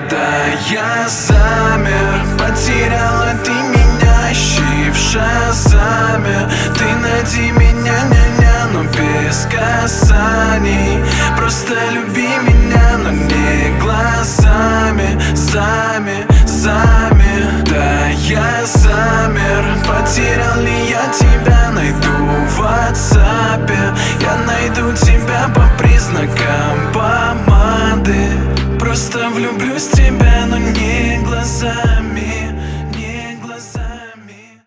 Да я замер, потеряла ты меня, ищи в шазаме. Ты найди меня, ня-ня, но без касаний. Просто люби меня, но не глазами, зами. Да я замер, потерял ли я тебя, найду в WhatsApp. Я найду тебя по признакам помады. Просто влюблюсь в тебя, но не глазами.